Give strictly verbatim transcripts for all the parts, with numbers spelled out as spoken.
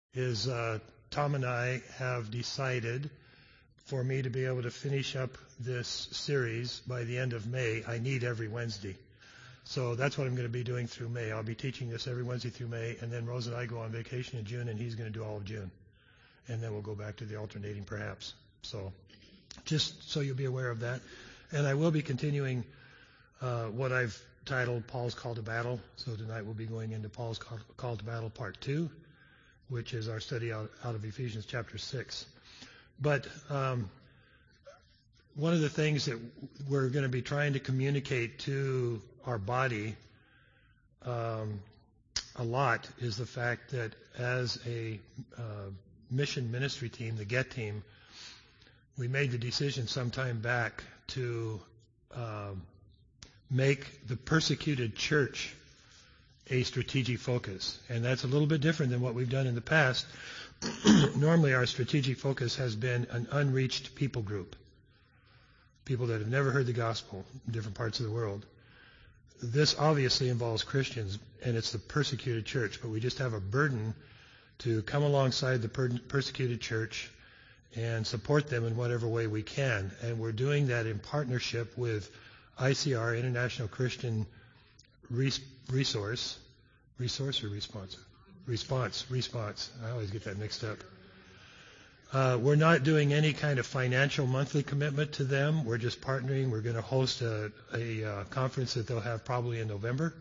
is uh, Tom and I have decided for me to be able to finish up this series by the end of May, I need every Wednesday. So that's what I'm going to be doing through May. I'll be teaching this every Wednesday through May, and then Rose and I go on vacation in June, and he's going to do all of June. And then we'll go back to the alternating perhaps. So just so you'll be aware of that. And I will be continuing uh, what I've titled Paul's Call to Battle. So tonight we'll be going into Paul's Call, Call to Battle Part two, which is our study out, out of Ephesians chapter six. But um, one of the things that we're going to be trying to communicate to our body um, a lot is the fact that as a uh, mission ministry team, the GET team, we made the decision some time back to uh, make the persecuted church a strategic focus. And that's a little bit different than what we've done in the past. Normally our strategic focus has been an unreached people group, people that have never heard the gospel in different parts of the world. This obviously involves Christians, and it's the persecuted church, but we just have a burden to come alongside the per- persecuted church and support them in whatever way we can. And we're doing that in partnership with I C R, International Christian Res- Resource, Resource or Response? Response, Response. I always get that mixed up. Uh, we're not doing any kind of financial monthly commitment to them. We're just partnering. We're going to host a, a uh, conference that they'll have probably in November.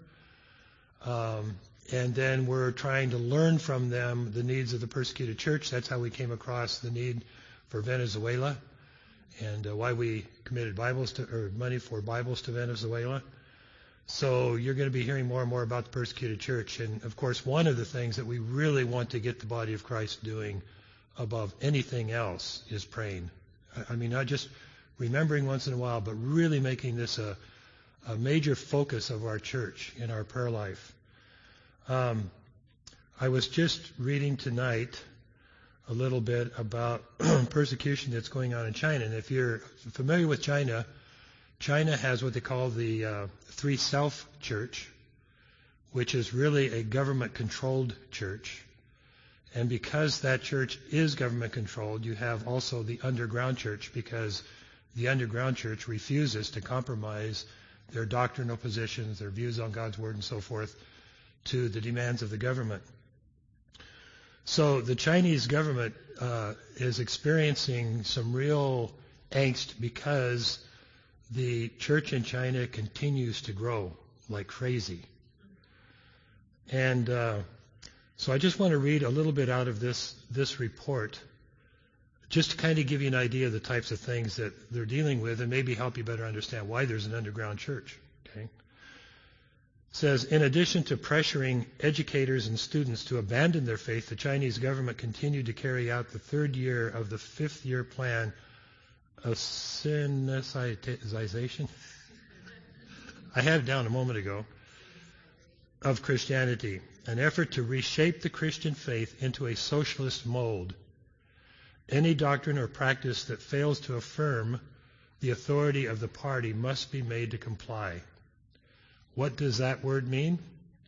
Um, and then we're trying to learn from them the needs of the persecuted church. That's how we came across the need for Venezuela and uh, why we committed Bibles to, or money for Bibles to Venezuela. So you're going to be hearing more and more about the persecuted church. And, of course, one of the things that we really want to get the body of Christ doing above anything else is praying. I mean, not just remembering once in a while, but really making this a, a major focus of our church in our prayer life. Um, I was just reading tonight a little bit about persecution that's going on in China. And if you're familiar with China, China has what they call the uh, Three Self Church, which is really a government-controlled church. And because that church is government-controlled, you have also the underground church, because the underground church refuses to compromise their doctrinal positions, their views on God's Word, and so forth, to the demands of the government. So the Chinese government uh, is experiencing some real angst because the church in China continues to grow like crazy. And uh, so I just want to read a little bit out of this, this report, just to kind of give you an idea of the types of things that they're dealing with and maybe help you better understand why there's an underground church. Okay? It says, in addition to pressuring educators and students to abandon their faith, the Chinese government continued to carry out the third year of the fifth year plan of syncretization. I had it down a moment ago. Of Christianity, an effort to reshape the Christian faith into a socialist mold. Any doctrine or practice that fails to affirm the authority of the party must be made to comply. What does that word mean?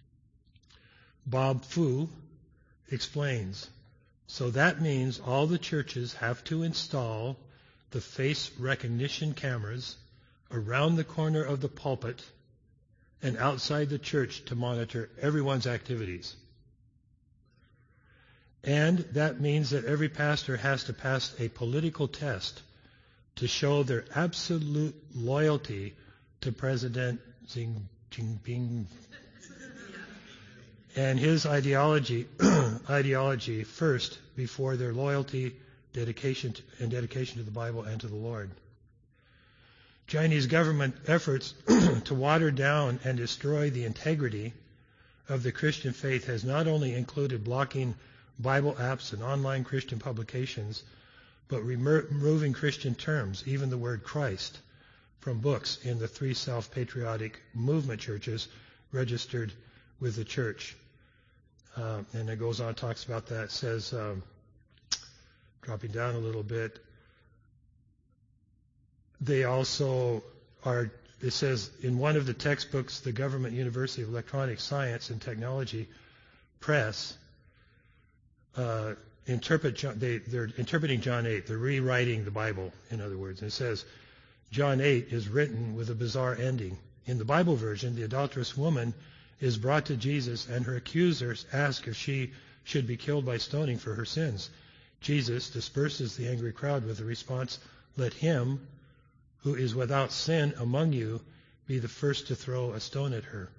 Bob Fu explains. So that means all the churches have to install the face recognition cameras around the corner of the pulpit and outside the church to monitor everyone's activities. And that means that every pastor has to pass a political test to show their absolute loyalty to President Xi Jinping and his ideology, ideology first before their loyalty, dedication to, and dedication to the Bible and to the Lord. Chinese government efforts to water down and destroy the integrity of the Christian faith has not only included blocking Bible apps and online Christian publications, but removing Christian terms, even the word Christ, from books in the three self-patriotic movement churches registered with the church. Uh, and it goes on, talks about that, it says, um, dropping down a little bit, they also are, it says, in one of the textbooks, the Government University of Electronic Science and Technology Press, uh, interpret John, they, they're interpreting John eight. They're rewriting the Bible, in other words. And it says, John eight is written with a bizarre ending. In the Bible version, the adulterous woman is brought to Jesus, and her accusers ask if she should be killed by stoning for her sins. Jesus disperses the angry crowd with the response, "Let him who is without sin among you be the first to throw a stone at her."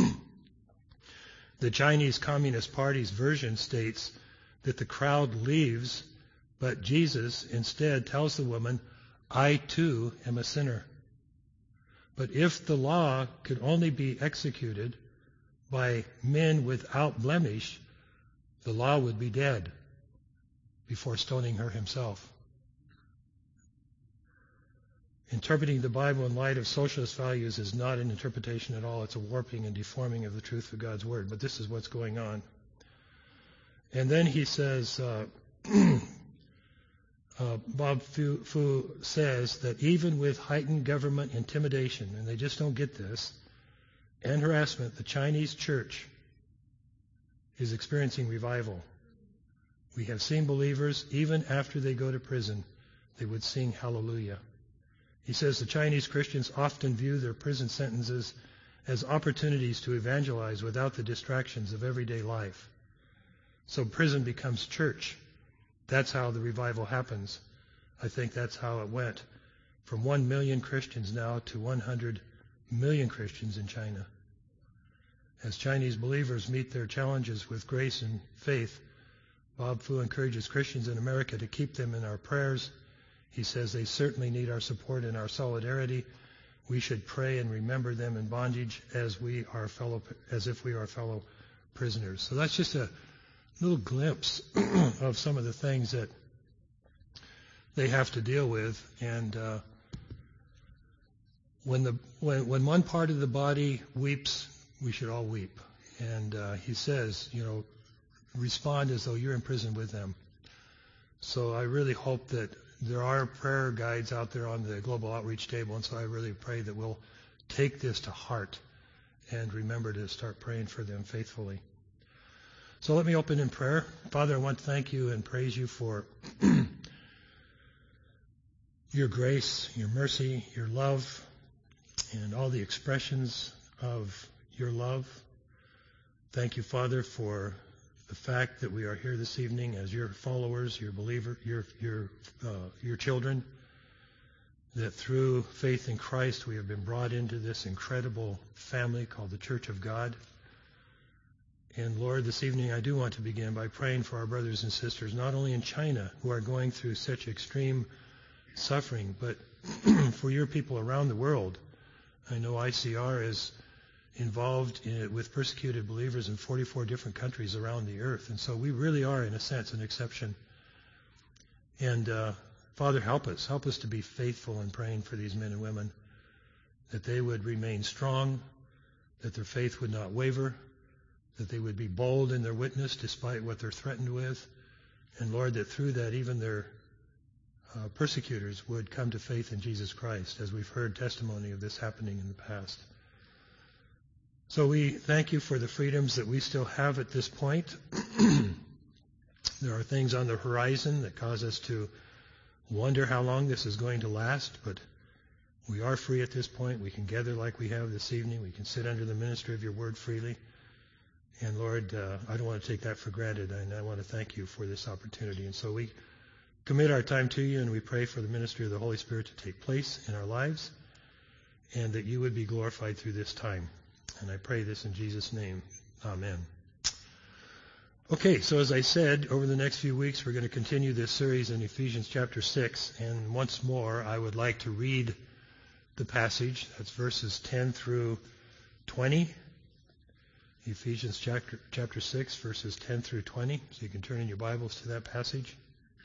The Chinese Communist Party's version states that the crowd leaves, but Jesus instead tells the woman, "I too am a sinner." But if the law could only be executed by men without blemish, the law would be dead before stoning her himself. Interpreting the Bible in light of socialist values is not an interpretation at all. It's a warping and deforming of the truth of God's Word. But this is what's going on. And then he says, uh, uh, Bob Fu, Fu says that even with heightened government intimidation, and they just don't get this, and harassment, the Chinese church is experiencing revival. We have seen believers, even after they go to prison, they would sing hallelujah. He says the Chinese Christians often view their prison sentences as opportunities to evangelize without the distractions of everyday life. So prison becomes church. That's how the revival happens. I think that's how it went. From one million Christians now to one hundred million Christians in China. As Chinese believers meet their challenges with grace and faith, Bob Fu encourages Christians in America to keep them in our prayers. He says they certainly need our support and our solidarity. We should pray and remember them in bondage as we are fellow, as if we are fellow prisoners. So that's just a little glimpse of some of the things that they have to deal with. And uh, when the when when one part of the body weeps, we should all weep. And uh, he says, you know, respond as though you're in prison with them. So I really hope that there are prayer guides out there on the Global Outreach Table, and so I really pray that we'll take this to heart and remember to start praying for them faithfully. So let me open in prayer. Father, I want to thank you and praise you for your grace, your mercy, your love, and all the expressions of your love. Thank you, Father, for the fact that we are here this evening as your followers, your believer, your your uh, your children, that through faith in Christ we have been brought into this incredible family called the Church of God. And Lord, this evening I do want to begin by praying for our brothers and sisters, not only in China, who are going through such extreme suffering, but for your people around the world. I know I C R is involved in it with persecuted believers in forty-four different countries around the earth. And so we really are, in a sense, an exception. And uh, Father, help us. Help us to be faithful in praying for these men and women, that they would remain strong, that their faith would not waver, that they would be bold in their witness despite what they're threatened with. And Lord, that through that even their uh, persecutors would come to faith in Jesus Christ, as we've heard testimony of this happening in the past. So we thank you for the freedoms that we still have at this point. There are things on the horizon that cause us to wonder how long this is going to last, but we are free at this point. We can gather like we have this evening. We can sit under the ministry of your word freely. And Lord, uh, I don't want to take that for granted, and I want to thank you for this opportunity. And so we commit our time to you, and we pray for the ministry of the Holy Spirit to take place in our lives, and that you would be glorified through this time. And I pray this in Jesus' name. Amen. Okay, so as I said, over the next few weeks, we're going to continue this series in Ephesians chapter six. And once more, I would like to read the passage. That's verses ten through twenty. Ephesians chapter, chapter six, verses ten through twenty. So you can turn in your Bibles to that passage.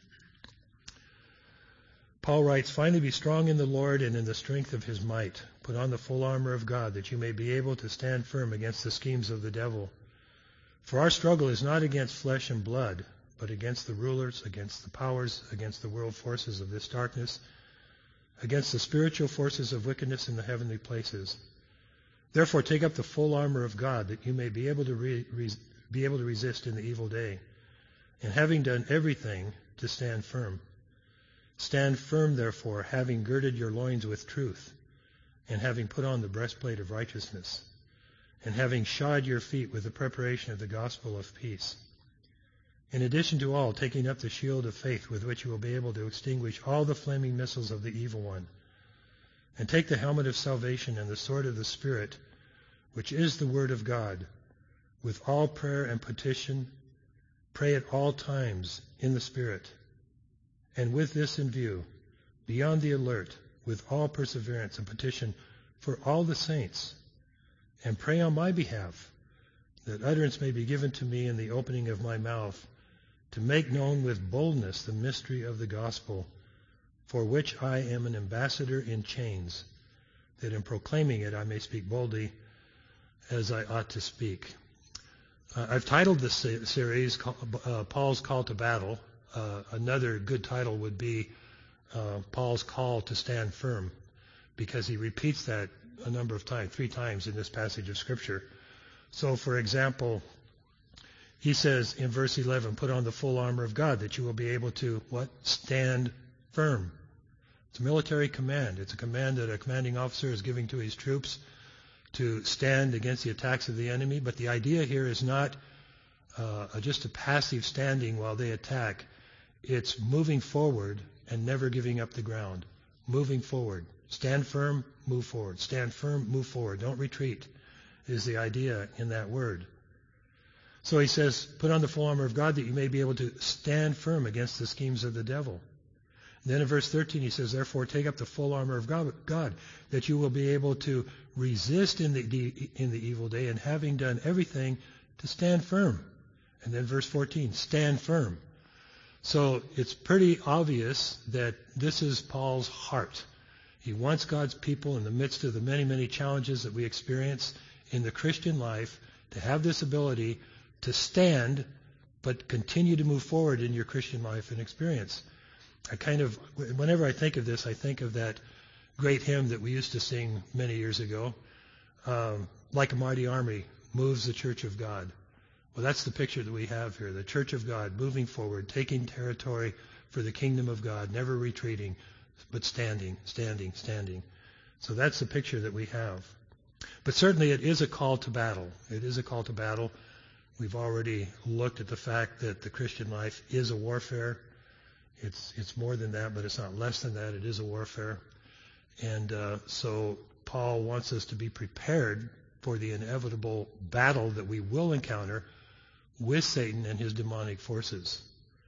Paul writes, "Finally be strong in the Lord and in the strength of his might. Put on the full armor of God, that you may be able to stand firm against the schemes of the devil. For our struggle is not against flesh and blood, but against the rulers, against the powers, against the world forces of this darkness, against the spiritual forces of wickedness in the heavenly places. Therefore take up the full armor of God, that you may be able to re- re- be able to resist in the evil day. and having done everything, to stand firm. Stand firm, therefore, having girded your loins with truth, and having put on the breastplate of righteousness, and having shod your feet with the preparation of the gospel of peace. In addition to all, taking up the shield of faith with which you will be able to extinguish all the flaming missiles of the evil one, and take the helmet of salvation and the sword of the Spirit, which is the word of God, with all prayer and petition, pray at all times in the Spirit. And with this in view, be on the alert with all perseverance and petition for all the saints, and pray on my behalf, that utterance may be given to me in the opening of my mouth, to make known with boldness the mystery of the gospel, for which I am an ambassador in chains, that in proclaiming it I may speak boldly as I ought to speak. Uh, I've titled this series uh, Paul's Call to Battle. Uh, another good title would be uh, Paul's Call to Stand Firm, because he repeats that a number of times, three times in this passage of Scripture. So, for example, he says in verse eleven, put on the full armor of God, that you will be able to, what? Stand firm. It's a military command. It's a command that a commanding officer is giving to his troops to stand against the attacks of the enemy. But the idea here is not uh, just a passive standing while they attack. It's moving forward and never giving up the ground. Moving forward. Stand firm, move forward. Stand firm, move forward. Don't retreat, is the idea in that word. So he says, put on the full armor of God that you may be able to stand firm against the schemes of the devil. And then in verse thirteen he says, therefore take up the full armor of God, God that you will be able to resist in the, in the evil day, and having done everything, to stand firm. And then verse fourteen, stand firm. So it's pretty obvious that this is Paul's heart. He wants God's people in the midst of the many, many challenges that we experience in the Christian life to have this ability to stand but continue to move forward in your Christian life and experience. I kind of, whenever I think of this, I think of that great hymn that we used to sing many years ago, um, Like a Mighty Army Moves the Church of God. Well, that's the picture that we have here, the Church of God moving forward, taking territory for the kingdom of God, never retreating, but standing, standing, standing. So that's the picture that we have. But certainly it is a call to battle. It is a call to battle. We've already looked at the fact that the Christian life is a warfare. It's it's more than that, but it's not less than that. It is a warfare. And uh, so Paul wants us to be prepared for the inevitable battle that we will encounter with Satan and his demonic forces.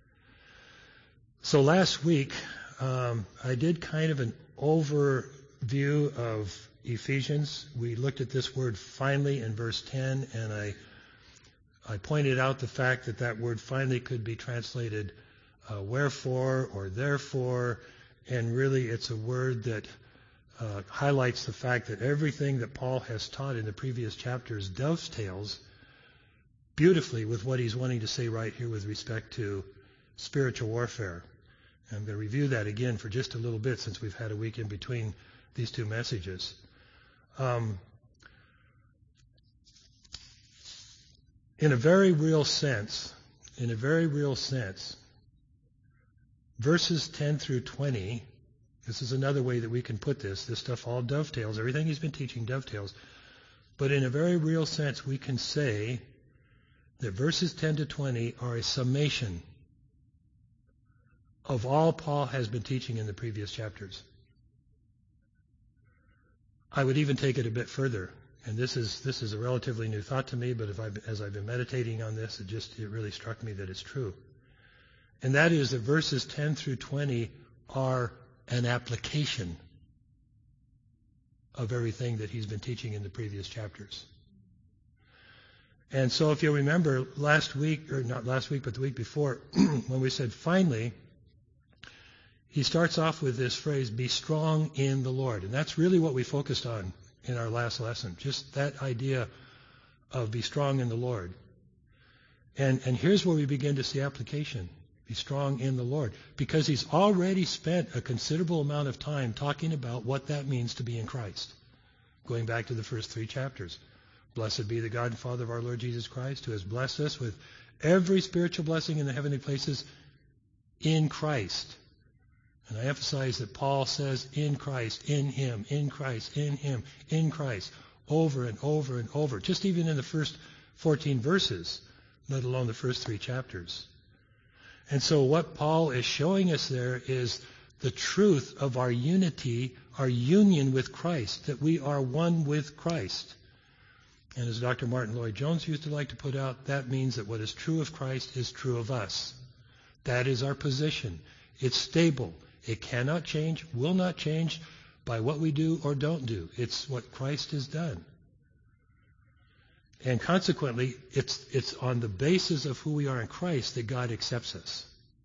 So last week, um, I did kind of an overview of Ephesians. We looked at this word finally in verse ten, and I I pointed out the fact that that word finally could be translated uh, wherefore or therefore, and really it's a word that uh, highlights the fact that everything that Paul has taught in the previous chapters dovetails beautifully with what he's wanting to say right here with respect to spiritual warfare. And I'm going to review that again for just a little bit since we've had a week in between these two messages. Um, in a very real sense, in a very real sense, verses ten through twenty, this is another way that we can put this. This stuff all dovetails. Everything he's been teaching dovetails. But in a very real sense, we can say that verses ten to twenty are a summation of all Paul has been teaching in the previous chapters. I would even take it a bit further, and this is this is a relatively new thought to me, but if I, as I've been meditating on this, it just it really struck me that it's true. And that is that verses ten through twenty are an application of everything that he's been teaching in the previous chapters. And so if you remember last week, or not last week, but the week before, when we said finally, he starts off with this phrase, be strong in the Lord. And that's really what we focused on in our last lesson, just that idea of be strong in the Lord. And, and here's where we begin to see application. Be strong in the Lord. Because he's already spent a considerable amount of time talking about what that means to be in Christ. Going back to the first three chapters. Blessed be the God and Father of our Lord Jesus Christ, who has blessed us with every spiritual blessing in the heavenly places in Christ. And I emphasize that Paul says in Christ, in him, in Christ, in him, in Christ, over and over and over, just even in the first fourteen verses, let alone the first three chapters. And so what Paul is showing us there is the truth of our unity, our union with Christ, that we are one with Christ. And as Doctor Martin Lloyd-Jones used to like to put out, that means that what is true of Christ is true of us. That is our position. It's stable. It cannot change, will not change by what we do or don't do. It's what Christ has done. And consequently, it's, it's on the basis of who we are in Christ that God accepts us.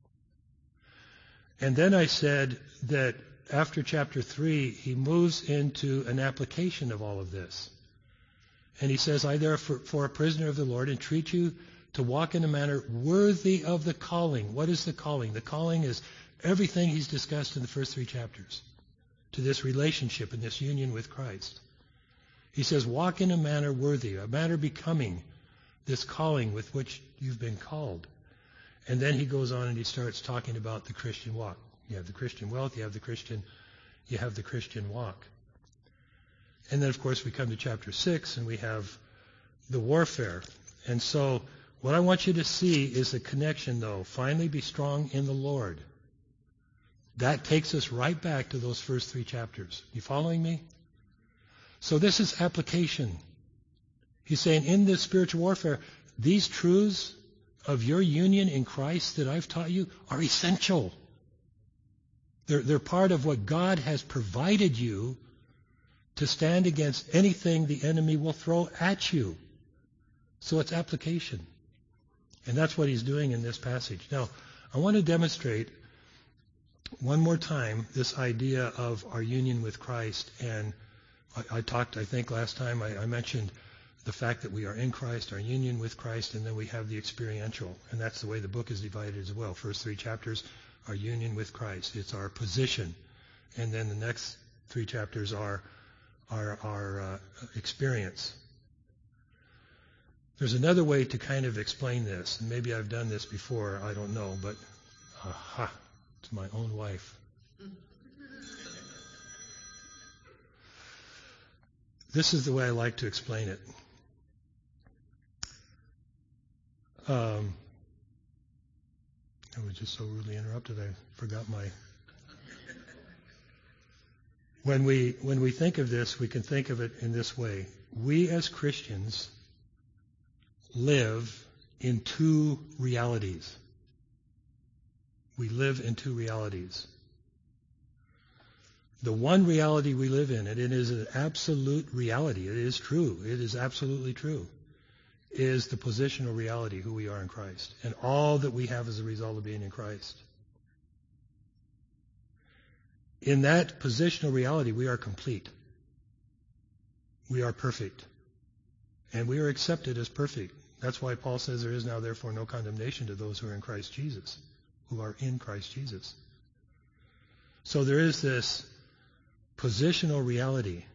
And then I said that after chapter three, he moves into an application of all of this. And he says, I therefore, for a prisoner of the Lord, entreat you to walk in a manner worthy of the calling. What is the calling? The calling is everything he's discussed in the first three chapters, to this relationship and this union with Christ. He says, walk in a manner worthy, a manner becoming this calling with which you've been called. And then he goes on and he starts talking about the Christian walk. You have the Christian wealth, you have the Christian, you have the Christian walk. And then, of course, we come to chapter six and we have the warfare. And so what I want you to see is the connection, though. Finally be strong in the Lord. That takes us right back to those first three chapters. You following me? So this is application. He's saying in this spiritual warfare, these truths of your union in Christ that I've taught you are essential. They're, they're part of what God has provided you to stand against anything the enemy will throw at you. So it's application. And that's what he's doing in this passage. Now, I want to demonstrate one more time this idea of our union with Christ. And I, I talked, I think last time, I, I mentioned the fact that we are in Christ, our union with Christ, and then we have the experiential. And that's the way the book is divided as well. First three chapters, our union with Christ. It's our position. And then the next three chapters are our, our uh, experience. There's another way to kind of explain this, and maybe I've done this before, I don't know, but aha, it's my own wife. This is the way I like to explain it. Um, I was just so rudely interrupted, I forgot my... When we, when we think of this, we can think of it in this way. We as Christians live in two realities. We live in two realities. The one reality we live in, and it is an absolute reality, it is true, it is absolutely true, is the positional reality, who we are in Christ, and all that we have as a result of being in Christ. In that positional reality, we are complete. We are perfect. And we are accepted as perfect. That's why Paul says there is now therefore no condemnation to those who are in Christ Jesus, who are in Christ Jesus. So there is this positional reality.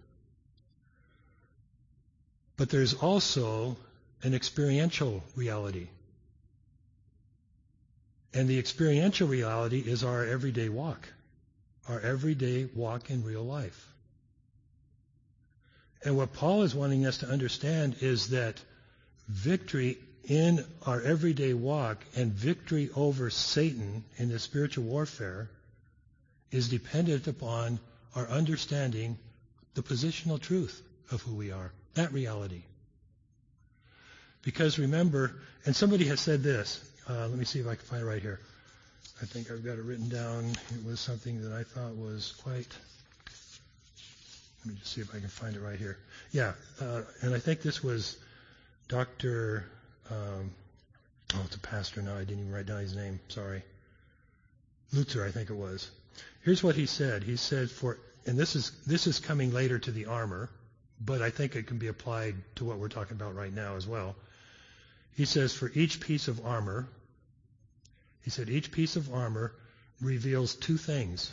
But there's also an experiential reality. And the experiential reality is our everyday walk. Our everyday walk in real life. And what Paul is wanting us to understand is that victory in our everyday walk and victory over Satan in the spiritual warfare is dependent upon our understanding the positional truth of who we are, that reality. Because remember, and somebody has said this, uh, let me see if I can find it right here. I think I've got it written down. It was something that I thought was quite... Let me just see if I can find it right here. Yeah, uh, and I think this was Doctor Um, oh, it's a pastor now. I didn't even write down his name. Sorry. Lutzer, I think it was. Here's what he said. He said, for, and this is this is coming later to the armor, but I think it can be applied to what we're talking about right now as well. He says, for each piece of armor, he said, each piece of armor reveals two things.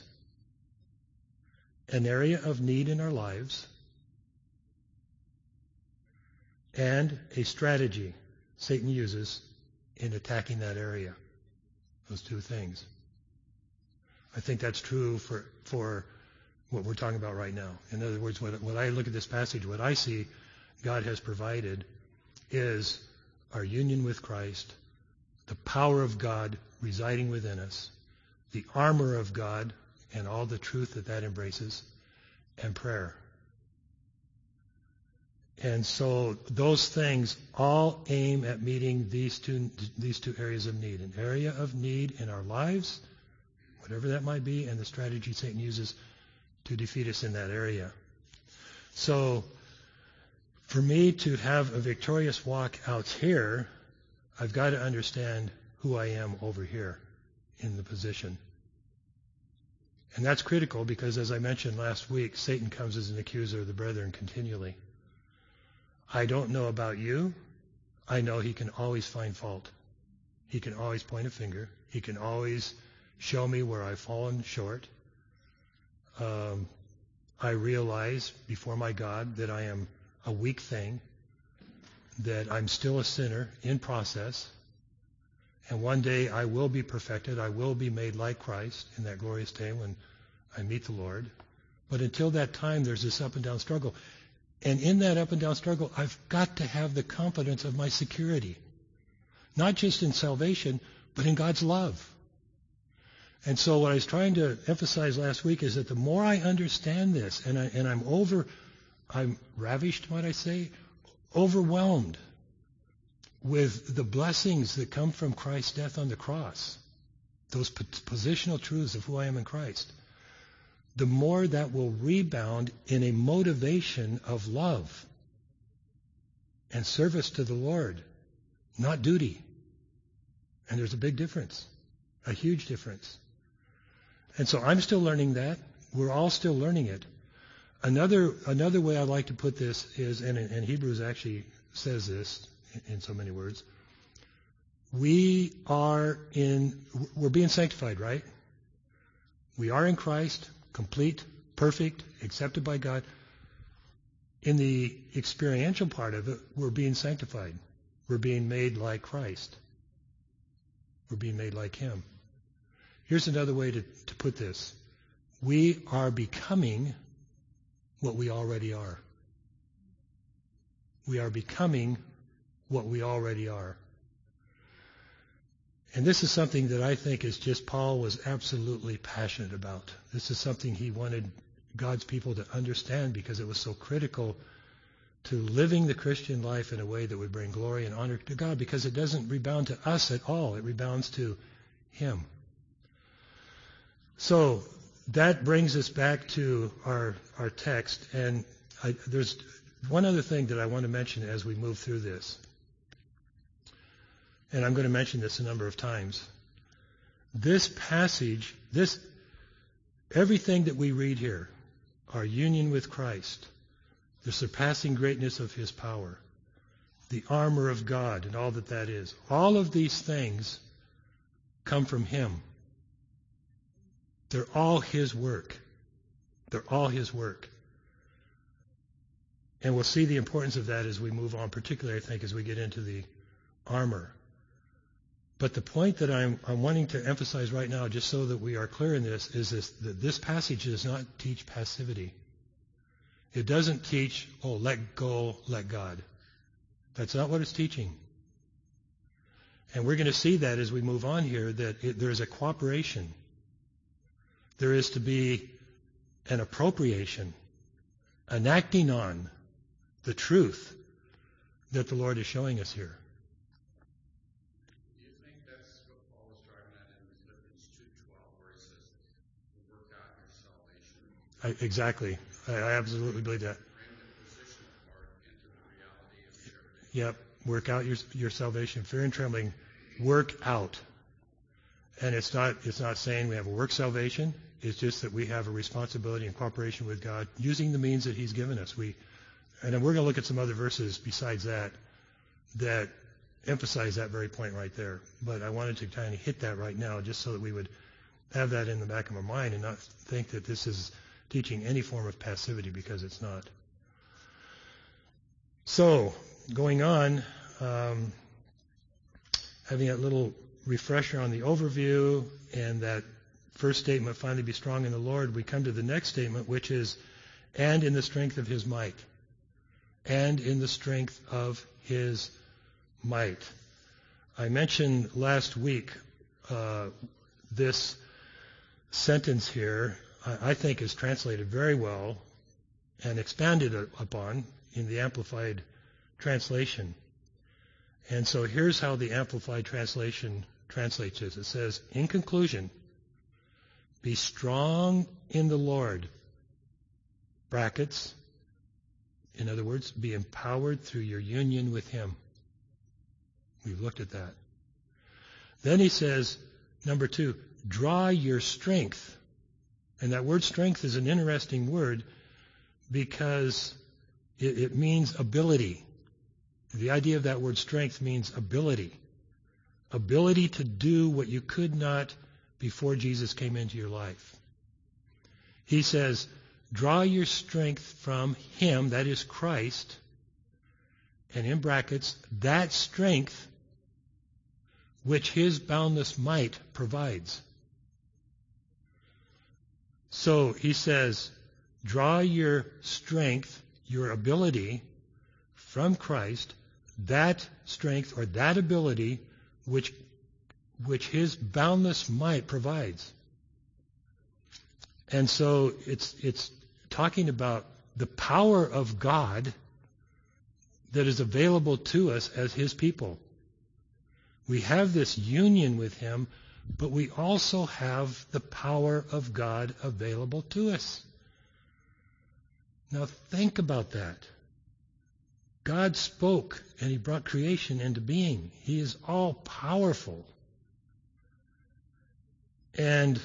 An area of need in our lives and a strategy Satan uses in attacking that area. Those two things. I think that's true for for what we're talking about right now. In other words, when, when I look at this passage, what I see God has provided is our union with Christ, the power of God residing within us, the armor of God and all the truth that that embraces, and prayer. And so those things all aim at meeting these two these two areas of need. An area of need in our lives, whatever that might be, and the strategy Satan uses to defeat us in that area. So for me to have a victorious walk out here, I've got to understand who I am over here in the position. And that's critical because, as I mentioned last week, Satan comes as an accuser of the brethren continually. I don't know about you. I know he can always find fault. He can always point a finger. He can always show me where I've fallen short. Um, I realize before my God that I am a weak thing, that I'm still a sinner in process, and one day I will be perfected. I will be made like Christ in that glorious day when I meet the Lord. But until that time, there's this up and down struggle. And in that up and down struggle, I've got to have the confidence of my security, not just in salvation, but in God's love. And so what I was trying to emphasize last week is that the more I understand this, and, I, and I'm over, I'm ravished, might I say, overwhelmed with the blessings that come from Christ's death on the cross, those positional truths of who I am in Christ, the more that will rebound in a motivation of love and service to the Lord, not duty. And there's a big difference, a huge difference. And so I'm still learning that. We're all still learning it. Another another way I like to put this is, and, and Hebrews actually says this in, in so many words, we are in, we're being sanctified, right? We are in Christ, complete, perfect, accepted by God. In the experiential part of it, we're being sanctified. We're being made like Christ. We're being made like Him. Here's another way to, to put this. We are becoming what we already are. We are becoming what we already are. And this is something that I think is just Paul was absolutely passionate about. This is something he wanted God's people to understand because it was so critical to living the Christian life in a way that would bring glory and honor to God, because it doesn't rebound to us at all. It rebounds to Him. So that brings us back to our our text, and I, there's one other thing that I want to mention as we move through this, and I'm going to mention this a number of times. This passage, this everything that we read here, our union with Christ, the surpassing greatness of His power, the armor of God, and all that that is, all of these things come from Him. They're all His work. They're all His work. And we'll see the importance of that as we move on, particularly, I think, as we get into the armor. But the point that I'm, I'm wanting to emphasize right now, just so that we are clear in this, is this, that this passage does not teach passivity. It doesn't teach, oh, let go, let God. That's not what it's teaching. And we're going to see that as we move on here, that it, there is a cooperation. There is to be an appropriation, an acting on the truth that the Lord is showing us here. Do you think that's what Paul was driving at in Philippians two twelve, where he says, work out your salvation? I, exactly. I, I absolutely believe that. Bring the position part into the reality of charity. Yep. Work out your your salvation, fear and trembling. Work out. And it's not it's not saying we have a work salvation. It's just that we have a responsibility in cooperation with God, using the means that He's given us. We, and then we're going to look at some other verses besides that that emphasize that very point right there. But I wanted to kind of hit that right now, just so that we would have that in the back of our mind and not think that this is teaching any form of passivity, because it's not. So going on, um, having that little refresher on the overview and that first statement, finally be strong in the Lord, we come to the next statement, which is, and in the strength of his might. And in the strength of his might. I mentioned last week uh, this sentence here, I, I think is translated very well and expanded upon in the Amplified Translation. And so here's how the Amplified Translation translates this. It says, in conclusion, be strong in the Lord, brackets, in other words, be empowered through your union with him. We've looked at that. Then he says, number two, draw your strength. And that word strength is an interesting word because it, it means ability. The idea of that word strength means ability. Ability to do what you could not before Jesus came into your life. He says, draw your strength from him, that is Christ, and in brackets, that strength which his boundless might provides. So he says, draw your strength, your ability from Christ, that strength or that ability which which his boundless might provides. And so it's it's talking about the power of God that is available to us as his people. We have this union with him, but we also have the power of God available to us. Now think about that. God spoke and he brought creation into being. He is all powerful. And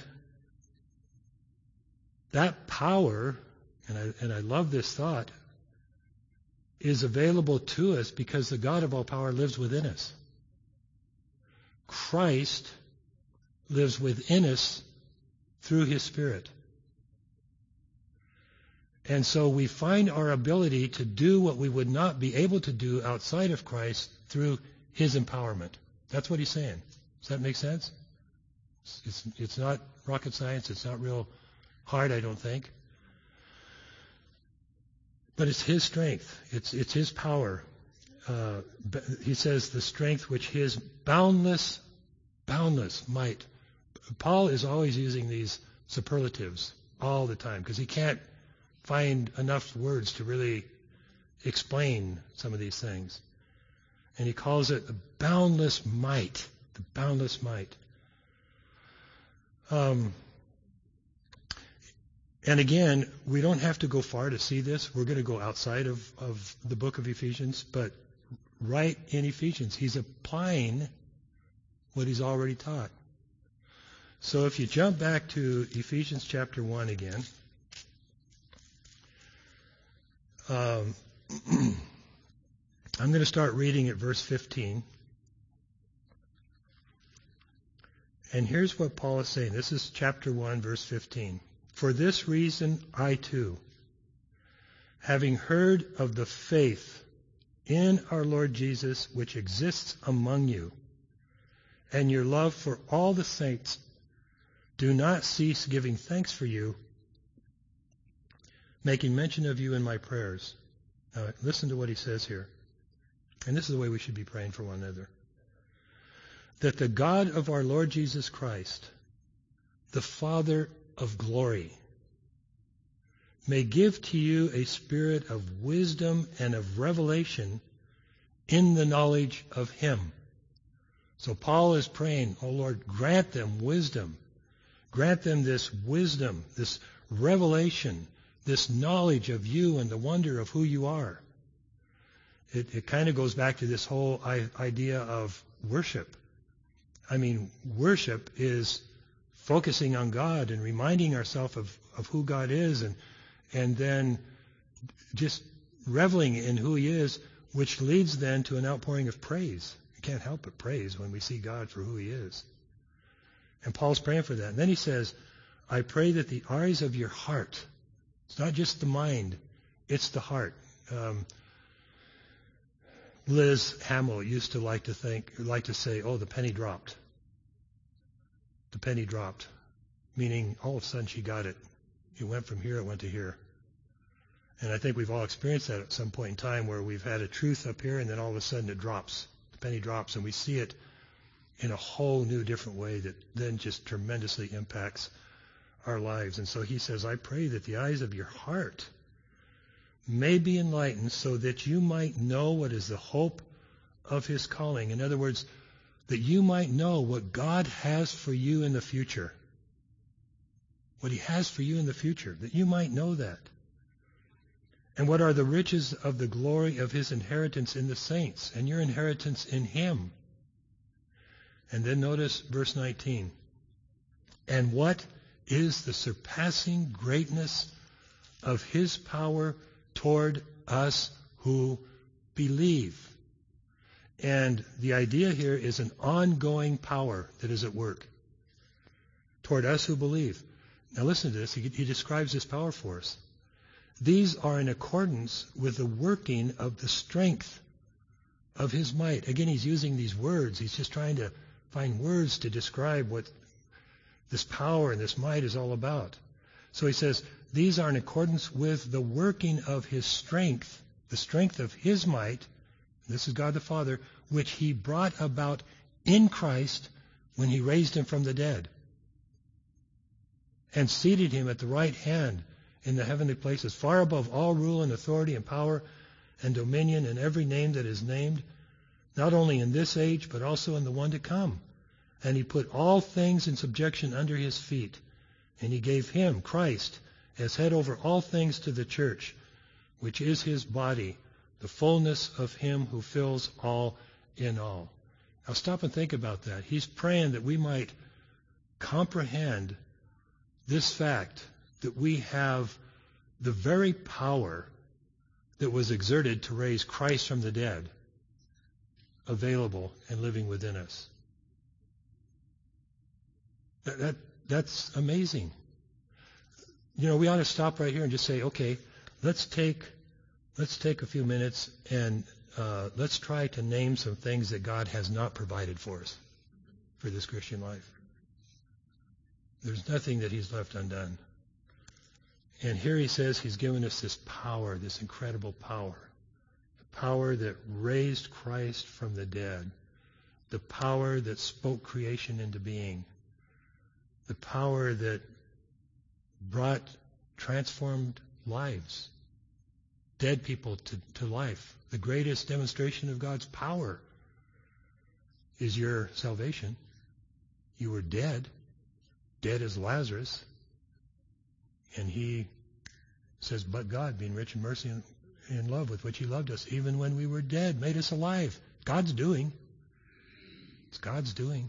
that power, and I, and I love this thought, is available to us because the God of all power lives within us. Christ lives within us through his Spirit. And so we find our ability to do what we would not be able to do outside of Christ through his empowerment. That's what he's saying. Does that make sense? It's, it's not rocket science. It's not real hard, I don't think. But it's his strength. It's, it's his power. Uh, he says the strength which his boundless, boundless might. Paul is always using these superlatives all the time because he can't find enough words to really explain some of these things. And he calls it the boundless might. The boundless might. Um, and again, we don't have to go far to see this. We're going to go outside of, of the book of Ephesians, but right in Ephesians, he's applying what he's already taught. So if you jump back to Ephesians chapter one again, um, I'm going to start reading at verse fifteen. And here's what Paul is saying. This is chapter one, verse fifteen. For this reason, I too, having heard of the faith in our Lord Jesus which exists among you, and your love for all the saints, do not cease giving thanks for you, making mention of you in my prayers. Now, listen to what he says here. And this is the way we should be praying for one another. That the God of our Lord Jesus Christ, the Father of glory, may give to you a spirit of wisdom and of revelation in the knowledge of him. So Paul is praying, oh Lord, grant them wisdom. Grant them this wisdom, this revelation, this knowledge of you and the wonder of who you are. It, it kind of goes back to this whole idea of worship. I mean, worship is focusing on God and reminding ourselves of, of who God is and and then just reveling in who he is, which leads then to an outpouring of praise. We can't help but praise when we see God for who he is. And Paul's praying for that. And then he says, I pray that the eyes of your heart, it's not just the mind, it's the heart. Um, Liz Hamill used to like to think, like to say, oh, the penny dropped. The penny dropped. Meaning all of a sudden she got it. It went from here, it went to here. And I think we've all experienced that at some point in time where we've had a truth up here and then all of a sudden it drops. The penny drops and we see it in a whole new different way that then just tremendously impacts our lives. And so he says, I pray that the eyes of your heart may be enlightened so that you might know what is the hope of his calling. In other words, that you might know what God has for you in the future. What he has for you in the future, that you might know that. And what are the riches of the glory of his inheritance in the saints, and your inheritance in him. And then notice verse nineteen. And what is the surpassing greatness of his power toward us who believe? And the idea here is an ongoing power that is at work toward us who believe. Now listen to this. He, he describes this power for us. These are in accordance with the working of the strength of his might. Again, he's using these words. He's just trying to find words to describe what this power and this might is all about. So he says, these are in accordance with the working of his strength, the strength of his might, this is God the Father, which he brought about in Christ when he raised him from the dead and seated him at the right hand in the heavenly places, far above all rule and authority and power and dominion and every name that is named, not only in this age, but also in the one to come. And he put all things in subjection under his feet. And he gave him, Christ, as head over all things to the church, which is his body, the fullness of him who fills all in all. Now stop and think about that. He's praying that we might comprehend this fact that we have the very power that was exerted to raise Christ from the dead available and living within us. That, that that's amazing. You know, we ought to stop right here and just say, okay, let's take let's take a few minutes and uh, let's try to name some things that God has not provided for us for this Christian life. There's nothing that he's left undone. And here he says he's given us this power, this incredible power. The power that raised Christ from the dead. The power that spoke creation into being. The power that brought transformed lives. Dead people to, to life. The greatest demonstration of God's power is your salvation. You were dead. Dead as Lazarus. And he says, but God, being rich in mercy and in love with which he loved us, even when we were dead, made us alive. God's doing. It's God's doing.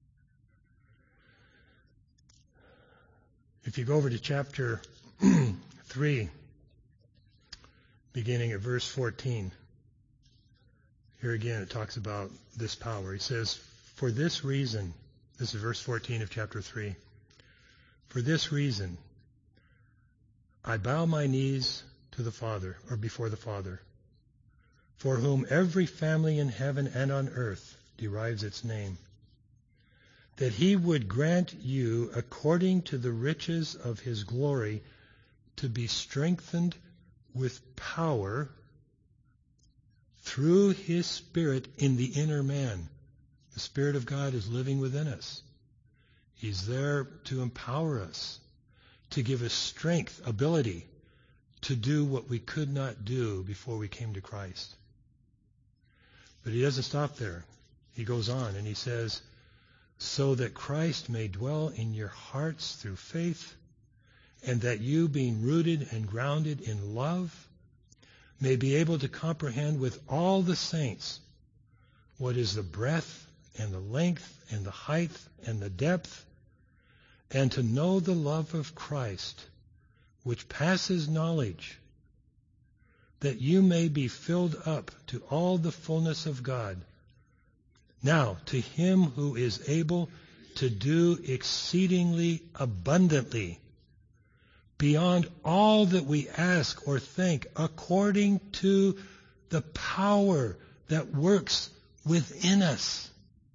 If you go over to chapter three, beginning at verse fourteen, here again it talks about this power. He says, for this reason, this is verse fourteen of chapter three, for this reason, I bow my knees to the Father, or before the Father, for whom every family in heaven and on earth derives its name, that he would grant you, according to the riches of his glory, to be strengthened with power through his Spirit in the inner man. The Spirit of God is living within us. He's there to empower us, to give us strength, ability to do what we could not do before we came to Christ. But he doesn't stop there. He goes on and he says, so that Christ may dwell in your hearts through faith, and that you, being rooted and grounded in love, may be able to comprehend with all the saints what is the breadth and the length and the height and the depth, and to know the love of Christ, which passes knowledge, that you may be filled up to all the fullness of God. Now, to him who is able to do exceedingly abundantly, beyond all that we ask or think, according to the power that works within us.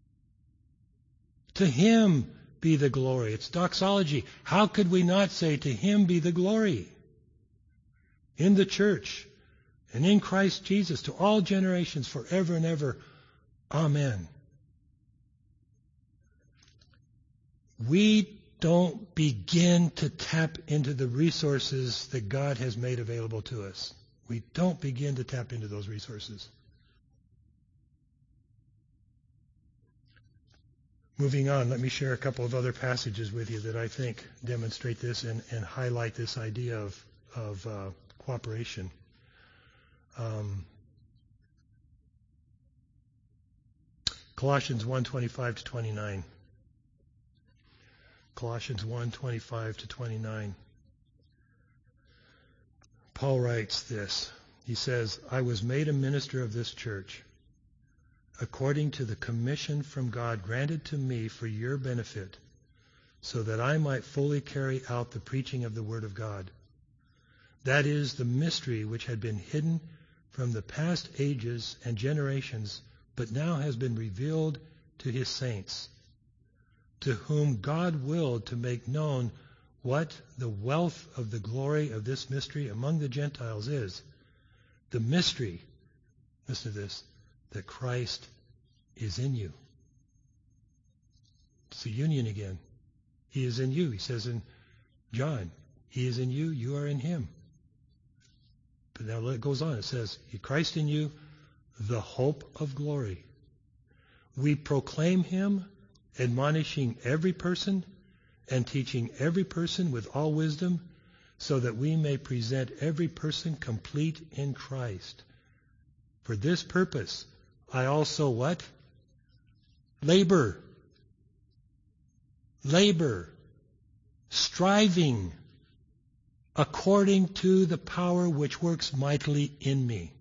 To him be the glory. It's doxology. How could we not say to him be the glory? In the church and in Christ Jesus to all generations forever and ever. Amen. We don't begin to tap into the resources that God has made available to us. We don't begin to tap into those resources. Moving on, let me share a couple of other passages with you that I think demonstrate this and, and highlight this idea of, of uh, cooperation. Um, Colossians one twenty-five to twenty-nine. Colossians one twenty-five to twenty-nine. Paul writes this. He says, I was made a minister of this church according to the commission from God granted to me for your benefit, so that I might fully carry out the preaching of the Word of God. That is the mystery which had been hidden from the past ages and generations, but now has been revealed to his saints, to whom God willed to make known what the wealth of the glory of this mystery among the Gentiles is. The mystery, listen to this, that Christ is in you. It's the union again. He is in you. He says in John, he is in you, you are in him. But now it goes on. It says, Christ in you, the hope of glory. We proclaim him, admonishing every person and teaching every person with all wisdom, so that we may present every person complete in Christ. For this purpose, I also what? Labor. Labor. Striving according to the power which works mightily in me.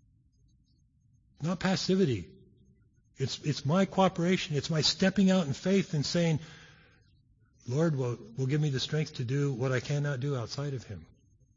Not passivity. It's, it's my cooperation. It's my stepping out in faith and saying, Lord will, will give me the strength to do what I cannot do outside of him.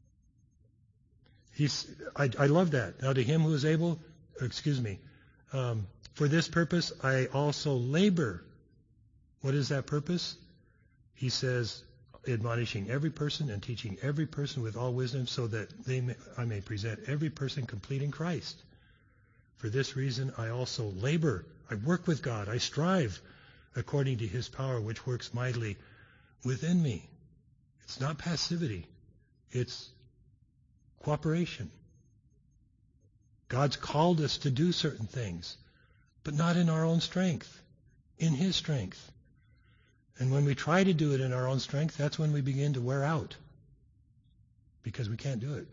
He's, I, I love that. Now to him who is able, or excuse me, um, for this purpose I also labor. What is that purpose? He says, admonishing every person and teaching every person with all wisdom, so that they may, I may present every person complete in Christ. For this reason I also labor. I work with God. I strive according to his power which works mightily within me. It's not passivity. It's cooperation. God's called us to do certain things, but not in our own strength, in his strength. And when we try to do it in our own strength, that's when we begin to wear out, because we can't do it.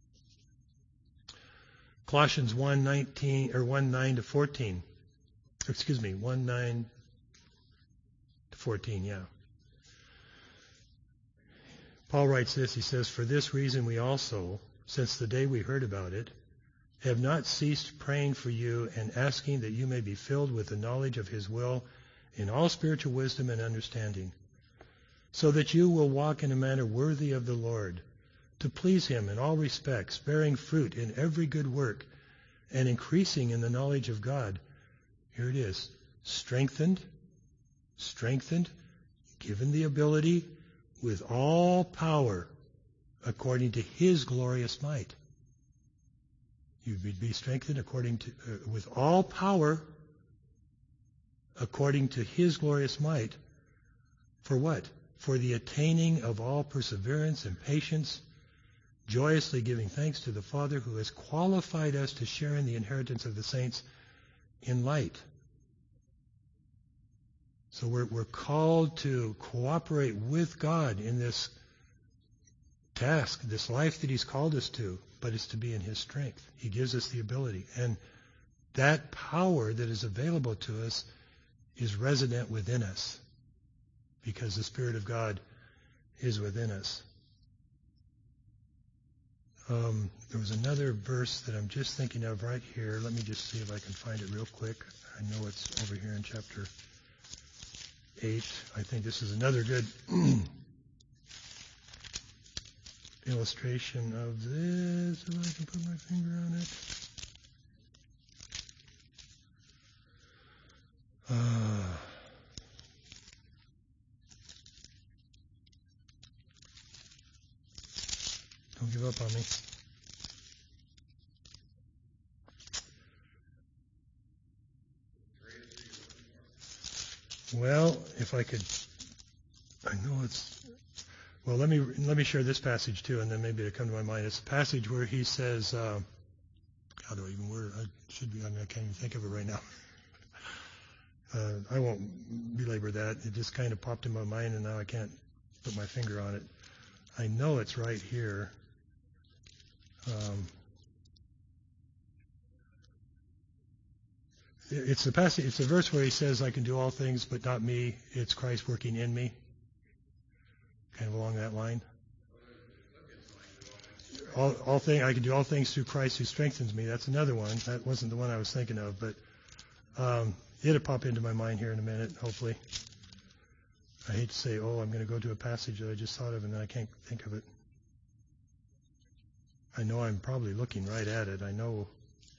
Colossians one nineteen or one nine to fourteen. Excuse me, one nine to fourteen, yeah. Paul writes this, he says, for this reason we also, since the day we heard about it, have not ceased praying for you and asking that you may be filled with the knowledge of his will in all spiritual wisdom and understanding, so that you will walk in a manner worthy of the Lord, to please him in all respects, bearing fruit in every good work, and increasing in the knowledge of God. Here it is, strengthened, strengthened, given the ability with all power according to his glorious might. You would be strengthened according to, uh, with all power according to his glorious might. For what? For the attaining of all perseverance and patience, joyously giving thanks to the Father who has qualified us to share in the inheritance of the saints in light. So we're, we're called to cooperate with God in this task, this life that he's called us to, but it's to be in his strength. He gives us the ability. And that power that is available to us is resident within us, because the Spirit of God is within us. Um, there was another verse that I'm just thinking of right here. Let me just see if I can find it real quick. I know it's over here in chapter eight. I think this is another good illustration of this. If I can put my finger on it. Uh, don't give up on me. Well, if I could, I know it's, well, let me let me share this passage too, and then maybe it'll come to my mind. It's a passage where he says, uh, how do I even word it? I should be, I mean, I can't even think of it right now. uh, I won't belabor that. It just kind of popped in my mind, and now I can't put my finger on it. I know it's right here. Um, It's the passage. It's a verse where he says, "I can do all things, but not me. It's Christ working in me." Kind of along that line. All, all thing I can do all things through Christ who strengthens me. That's another one. That wasn't the one I was thinking of, but um, it'll pop into my mind here in a minute. Hopefully. I hate to say, "Oh, I'm going to go to a passage that I just thought of, and then I can't think of it." I know I'm probably looking right at it. I know.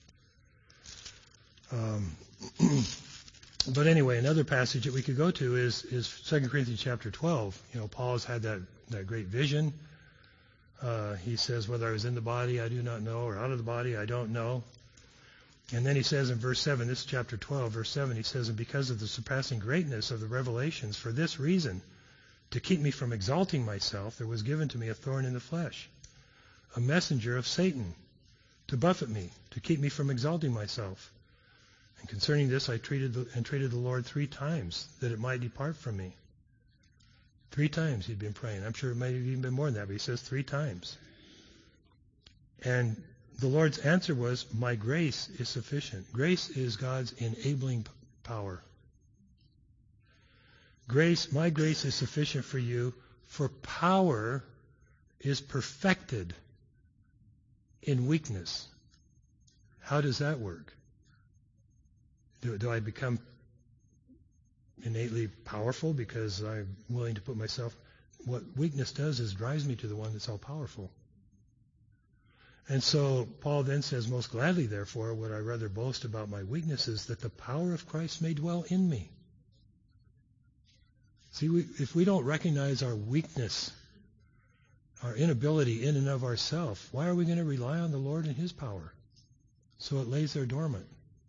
Um, but anyway, another passage that we could go to is, is Second Corinthians chapter twelve. You know, Paul has had that, that great vision. Uh, he says, whether I was in the body, I do not know, or out of the body, I don't know. And then he says in verse seven, this is chapter twelve, verse seven, he says, and because of the surpassing greatness of the revelations, for this reason, to keep me from exalting myself, there was given to me a thorn in the flesh, a messenger of Satan, to buffet me, to keep me from exalting myself. And concerning this, I treated the, entreated the Lord three times that it might depart from me. Three times he'd been praying. I'm sure it might have even been more than that, but he says three times. And the Lord's answer was, my grace is sufficient. Grace is God's enabling power. Grace, my grace is sufficient for you, for power is perfected in weakness. How does that work? Do, do I become innately powerful because I'm willing to put myself... What weakness does is drives me to the one that's all powerful. And so Paul then says, most gladly, therefore, would I rather boast about my weaknesses, that the power of Christ may dwell in me. See, we, if we don't recognize our weakness, our inability in and of ourselves, why are we going to rely on the Lord and his power? So it lays there dormant.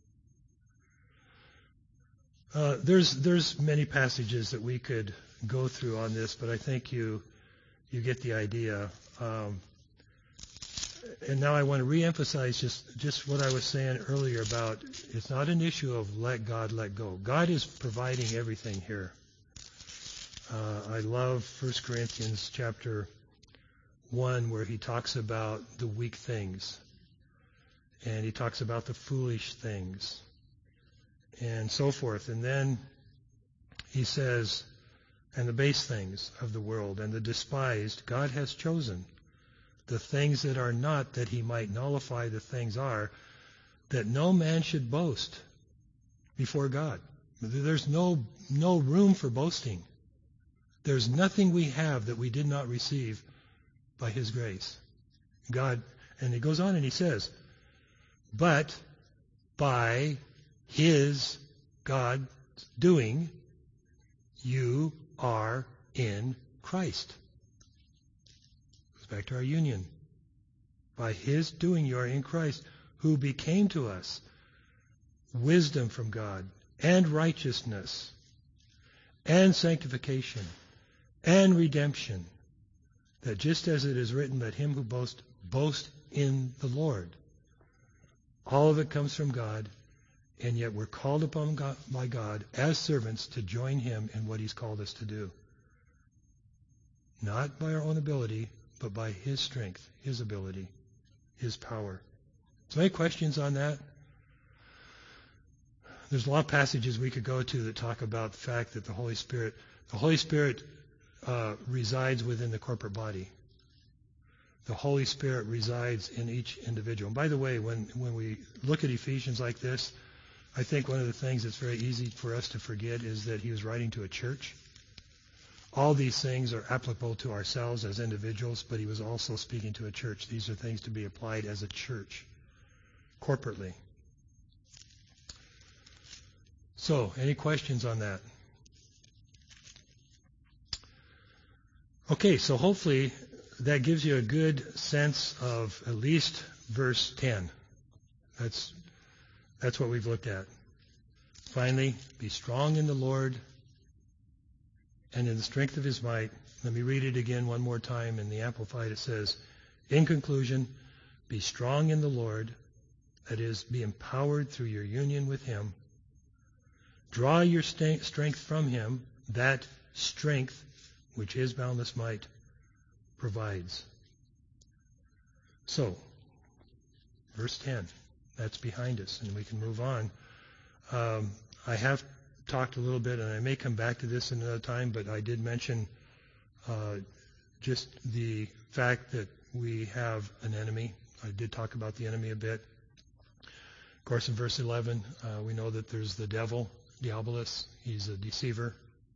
Uh, there's there's many passages that we could go through on this, but I think you you get the idea. Um, and now I want to reemphasize just, just what I was saying earlier about it's not an issue of let God let go. God is providing everything here. Uh, I love First Corinthians chapter one where he talks about the weak things, and he talks about the foolish things, and so forth. And then he says, and the base things of the world and the despised God has chosen, the things that are not, that he might nullify the things are, that no man should boast before God. There's no no room for boasting. There's nothing we have that we did not receive by his grace. God, and he goes on and he says, but by his, God's doing, you are in Christ. Goes back to our union. By his doing, you are in Christ, who became to us wisdom from God, and righteousness, and sanctification, and redemption, that just as it is written, let him who boasts boast in the Lord. All of it comes from God, and yet we're called upon God, by God as servants to join him in what he's called us to do. Not by our own ability, but by his strength, his ability, his power. So any questions on that? There's a lot of passages we could go to that talk about the fact that the Holy Spirit, the Holy Spirit uh, resides within the corporate body. The Holy Spirit resides in each individual. And by the way, when, when we look at Ephesians like this, I think one of the things that's very easy for us to forget is that he was writing to a church. All these things are applicable to ourselves as individuals, but he was also speaking to a church. These are things to be applied as a church, corporately. So, any questions on that? Okay, so hopefully that gives you a good sense of at least verse ten. That's that's what we've looked at. Finally, be strong in the Lord and in the strength of his might. Let me read it again one more time. In the Amplified it says, in conclusion, be strong in the Lord, that is, be empowered through your union with him. Draw your st- strength from him, that strength which his boundless might provides. So, verse ten, that's behind us, and we can move on. Um, I have talked a little bit, and I may come back to this another time, but I did mention uh, just the fact that we have an enemy. I did talk about the enemy a bit. Of course, in verse eleven, uh, we know that there's the devil, Diabolus. He's a deceiver.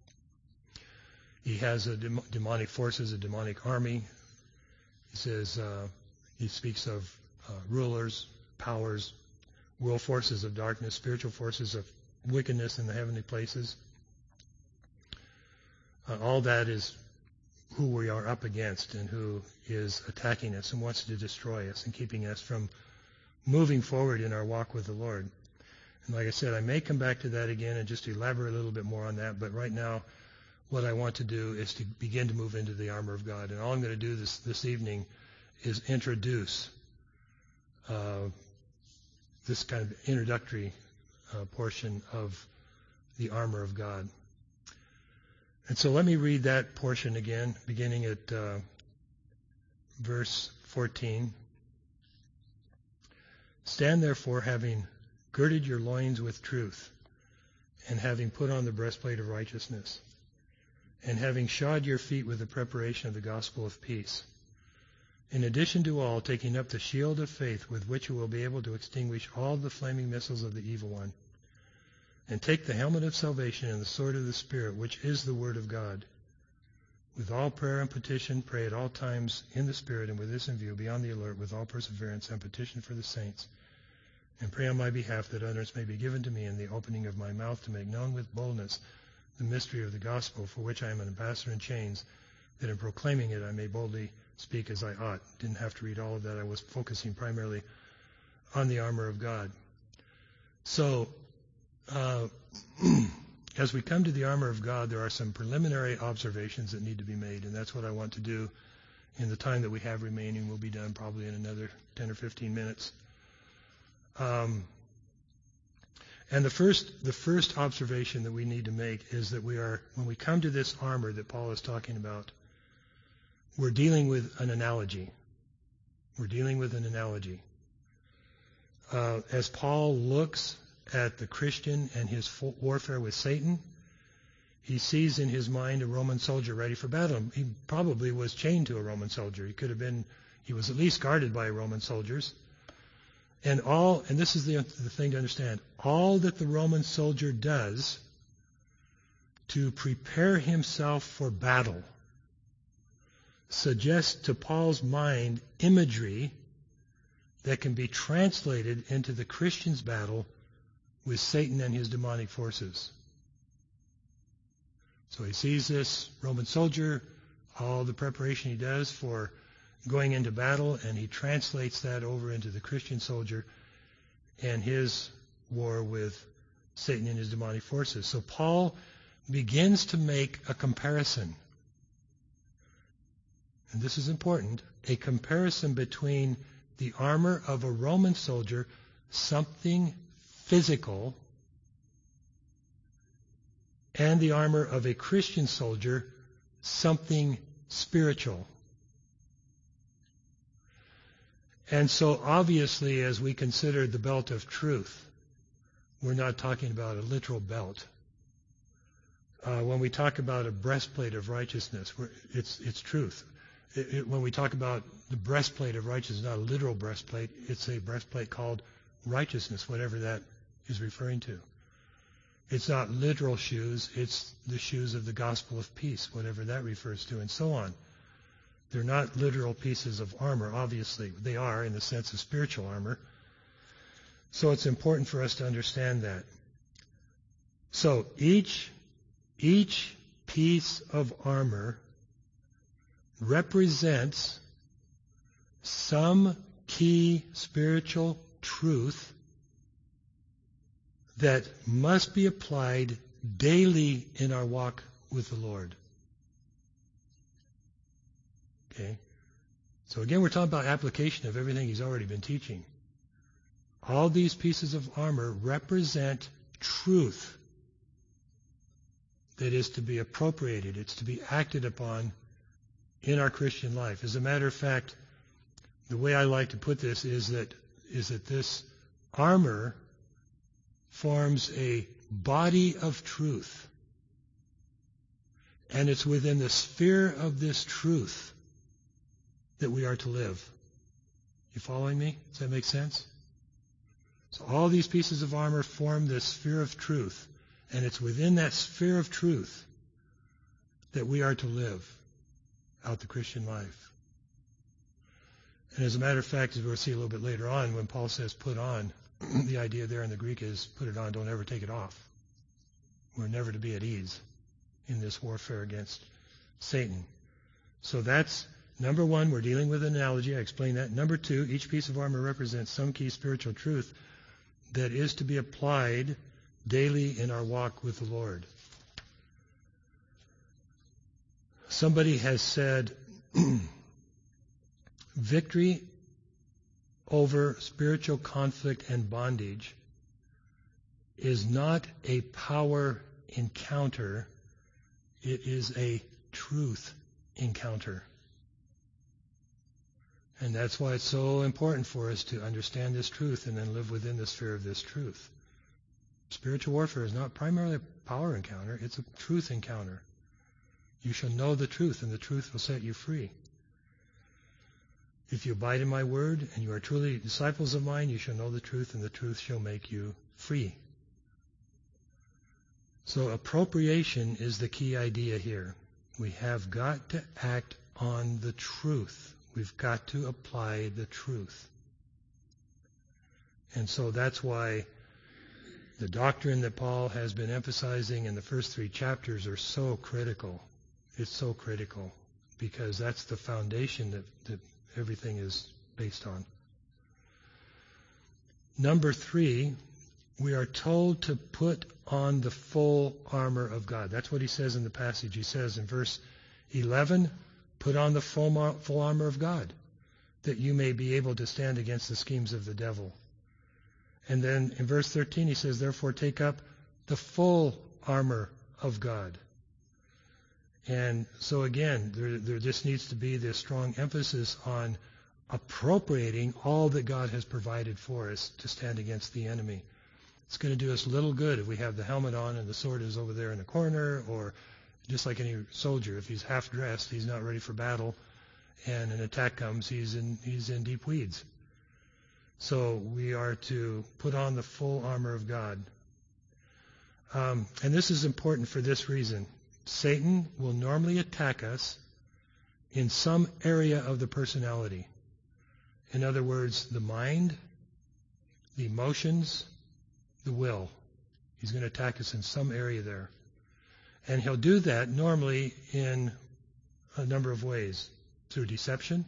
He has a dem- demonic forces, a demonic army. He says, uh, he speaks of uh, rulers, powers, world forces of darkness, spiritual forces of wickedness in the heavenly places. Uh, all that is who we are up against and who is attacking us and wants to destroy us and keeping us from moving forward in our walk with the Lord. And like I said, I may come back to that again and just elaborate a little bit more on that, but right now what I want to do is to begin to move into the armor of God. And all I'm going to do this, this evening is introduce uh, this kind of introductory uh, portion of the armor of God. And so let me read that portion again, beginning at uh, verse fourteen. Stand therefore, having girded your loins with truth, and having put on the breastplate of righteousness, and having shod your feet with the preparation of the gospel of peace. In addition to all, taking up the shield of faith with which you will be able to extinguish all the flaming missiles of the evil one. And take the helmet of salvation and the sword of the Spirit, which is the word of God. With all prayer and petition, pray at all times in the Spirit, and with this in view, be on the alert with all perseverance and petition for the saints. And pray on my behalf that utterance may be given to me in the opening of my mouth to make known with boldness the mystery of the gospel, for which I am an ambassador in chains, that in proclaiming it I may boldly speak as I ought. Didn't have to read all of that. I was focusing primarily on the armor of God. So, uh, as we come to the armor of God, there are some preliminary observations that need to be made, and that's what I want to do in the time that we have remaining. We'll be done probably in another ten or fifteen minutes. Um, and the first, the first observation that we need to make is that we are, when we come to this armor that Paul is talking about, we're dealing with an analogy. We're dealing with an analogy. Uh, as Paul looks at the Christian and his warfare with Satan, he sees in his mind a Roman soldier ready for battle. He probably was chained to a Roman soldier. He could have been, he was at least guarded by Roman soldiers. And all, and this is the, the thing to understand, all that the Roman soldier does to prepare himself for battle suggests to Paul's mind imagery that can be translated into the Christian's battle with Satan and his demonic forces. So he sees this Roman soldier, all the preparation he does for going into battle, and he translates that over into the Christian soldier and his war with Satan and his demonic forces. So Paul begins to make a comparison. And this is important, a comparison between the armor of a Roman soldier, something physical, and the armor of a Christian soldier, something spiritual. And so obviously, as we consider the belt of truth, we're not talking about a literal belt. Uh, when we talk about a breastplate of righteousness, we're, it's, it's truth. It, it, when we talk about the breastplate of righteousness, not a literal breastplate, it's a breastplate called righteousness, whatever that is referring to. It's not literal shoes, it's the shoes of the gospel of peace, whatever that refers to, and so on. They're not literal pieces of armor, obviously. They are in the sense of spiritual armor. So it's important for us to understand that. So each, each piece of armor represents some key spiritual truth that must be applied daily in our walk with the Lord. Okay? So again, we're talking about application of everything he's already been teaching. All these pieces of armor represent truth that is to be appropriated. It's to be acted upon in our Christian life. As a matter of fact, the way I like to put this is that is that this armor forms a body of truth. And it's within the sphere of this truth that we are to live. You following me? Does that make sense? So all these pieces of armor form this sphere of truth. And it's within that sphere of truth that we are to live out the Christian life. And as a matter of fact, as we'll see a little bit later on, when Paul says put on, the idea there in the Greek is put it on, don't ever take it off. We're never to be at ease in this warfare against Satan. So that's number one, we're dealing with an analogy. I explained that. Number two, each piece of armor represents some key spiritual truth that is to be applied daily in our walk with the Lord. Somebody has said, victory over spiritual conflict and bondage is not a power encounter, it is a truth encounter. And that's why it's so important for us to understand this truth and then live within the sphere of this truth. Spiritual warfare is not primarily a power encounter, it's a truth encounter. You shall know the truth, and the truth will set you free. If you abide in my word, and you are truly disciples of mine, you shall know the truth, and the truth shall make you free. So appropriation is the key idea here. We have got to act on the truth. We've got to apply the truth. And so that's why the doctrine that Paul has been emphasizing in the first three chapters are so critical. It's so critical because that's the foundation that, that everything is based on. Number three, we are told to put on the full armor of God. That's what he says in the passage. He says in verse eleven, put on the full, full armor of God, that you may be able to stand against the schemes of the devil. And then in verse thirteen he says, therefore take up the full armor of God. And so again, there, there just needs to be this strong emphasis on appropriating all that God has provided for us to stand against the enemy. It's going to do us little good if we have the helmet on and the sword is over there in the corner, or just like any soldier, if he's half dressed, he's not ready for battle, and an attack comes, he's in he's in deep weeds. So we are to put on the full armor of God. Um, and this is important for this reason. Satan will normally attack us in some area of the personality. In other words, the mind, the emotions, the will. He's going to attack us in some area there. And he'll do that normally in a number of ways. Through deception,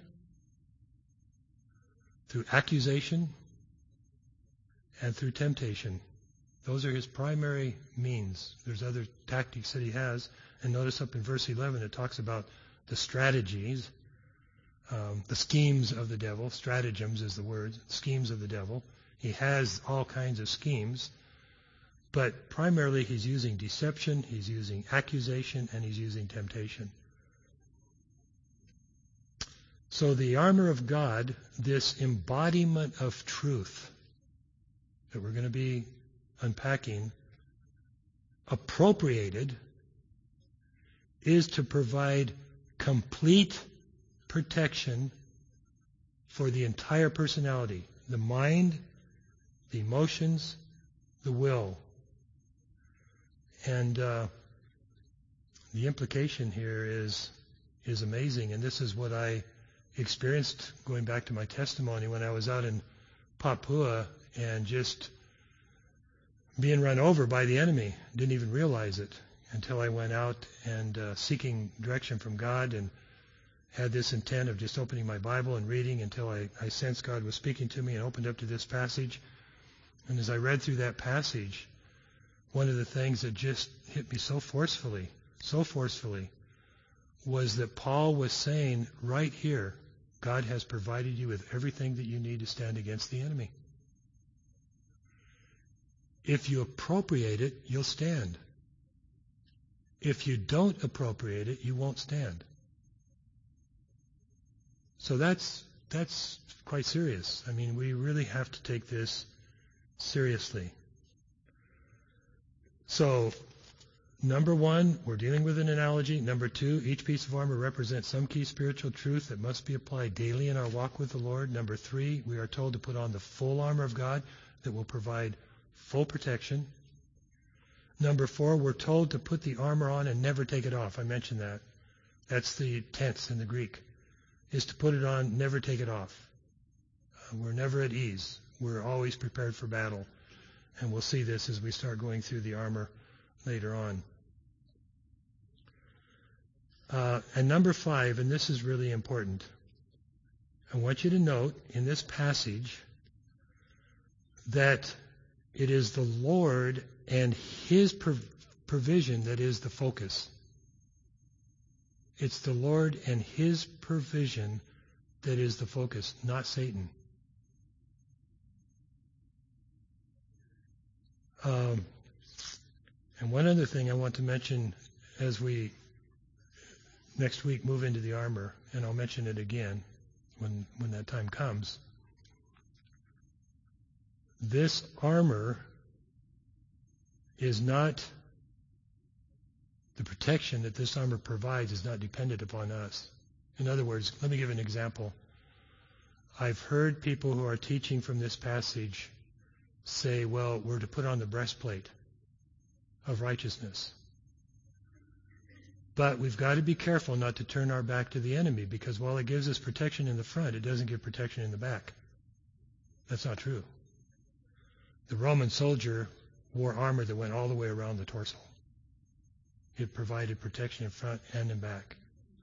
through accusation, and through temptation. Those are his primary means. There's other tactics that he has. And notice up in verse eleven it talks about the strategies, um, the schemes of the devil. Stratagems is the word, schemes of the devil. He has all kinds of schemes. But primarily he's using deception, he's using accusation, and he's using temptation. So the armor of God, this embodiment of truth that we're going to be unpacking, appropriated, is to provide complete protection for the entire personality, the mind, the emotions, the will. And uh, the implication here is is amazing, and this is what I experienced going back to my testimony when I was out in Papua and just being run over by the enemy. Didn't even realize it until I went out and uh, seeking direction from God, and had this intent of just opening my Bible and reading until I, I sensed God was speaking to me and opened up to this passage. And as I read through that passage, one of the things that just hit me so forcefully, so forcefully, was that Paul was saying right here, God has provided you with everything that you need to stand against the enemy. If you appropriate it, you'll stand. If you don't appropriate it, you won't stand. So that's that's quite serious. I mean, we really have to take this seriously. So, number one, we're dealing with an analogy. Number two, each piece of armor represents some key spiritual truth that must be applied daily in our walk with the Lord. Number three, we are told to put on the full armor of God that will provide full protection. Number four, we're told to put the armor on and never take it off. I mentioned that. That's the tense in the Greek, is to put it on, never take it off. Uh, we're never at ease. We're always prepared for battle. And we'll see this as we start going through the armor later on. Uh, and number five, and this is really important, I want you to note in this passage that it is the Lord and His prov- provision that is the focus. It's the Lord and His provision that is the focus, not Satan. Um, and one other thing I want to mention as we next week move into the armor, and I'll mention it again when, when that time comes. This armor is not, the protection that this armor provides is not dependent upon us. In other words, let me give an example. I've heard people who are teaching from this passage say, well, we're to put on the breastplate of righteousness. But we've got to be careful not to turn our back to the enemy, because while it gives us protection in the front, it doesn't give protection in the back. That's not true. The Roman soldier wore armor that went all the way around the torso. It provided protection in front and in back.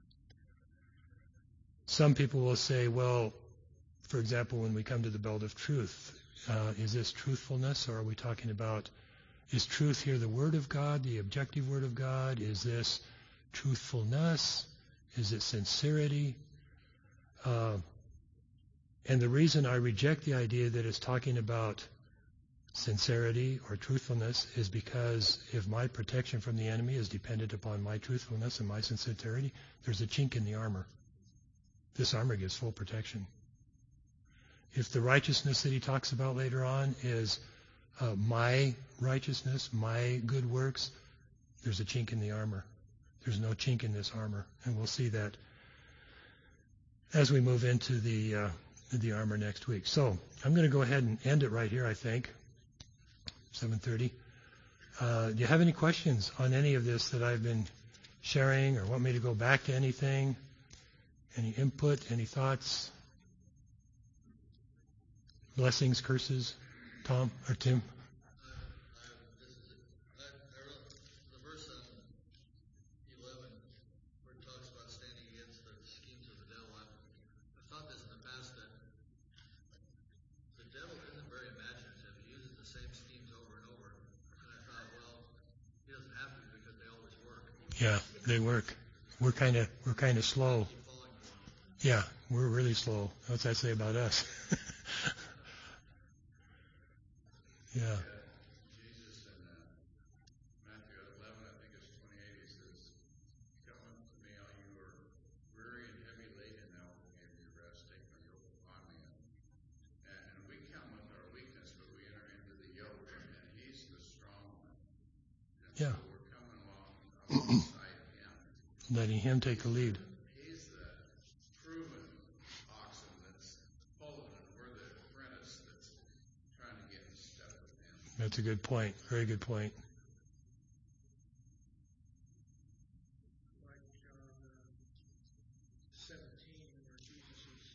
Some people will say, well, for example, when we come to the belt of truth, uh, is this truthfulness, or are we talking about, is truth here the Word of God, the objective Word of God? Is this truthfulness? Is it sincerity? Uh, and the reason I reject the idea that it's talking about sincerity or truthfulness is because if my protection from the enemy is dependent upon my truthfulness and my sincerity, there's a chink in the armor. This armor gives full protection. If the righteousness that he talks about later on is uh, my righteousness, my good works, there's a chink in the armor. There's no chink in this armor, and we'll see that as we move into the uh, the armor next week. So I'm going to go ahead and end it right here, I think. seven thirty. Uh, do you have any questions on any of this that I've been sharing, or want me to go back to anything? Any input, any thoughts? Blessings, curses, Tom or Tim? Yeah, they work. We're kind of we're kind of slow. Yeah, we're really slow. What's that say about us? Yeah. Jesus in uh, Matthew eleven, I think it's twenty-eight, he says, "Come unto me, all you who are weary and heavy laden, and I will give you rest. Take my yoke upon me." And, and we come with our weakness, but we enter into the yoke, and he's the strong one. And Yeah. so we're coming along alongside him. Letting him take the lead. He's the proven oxen that's pulling, and we're the apprentice that's trying to get in step with him. That's a good point. Very good point. Like John uh, seventeen, where Jesus is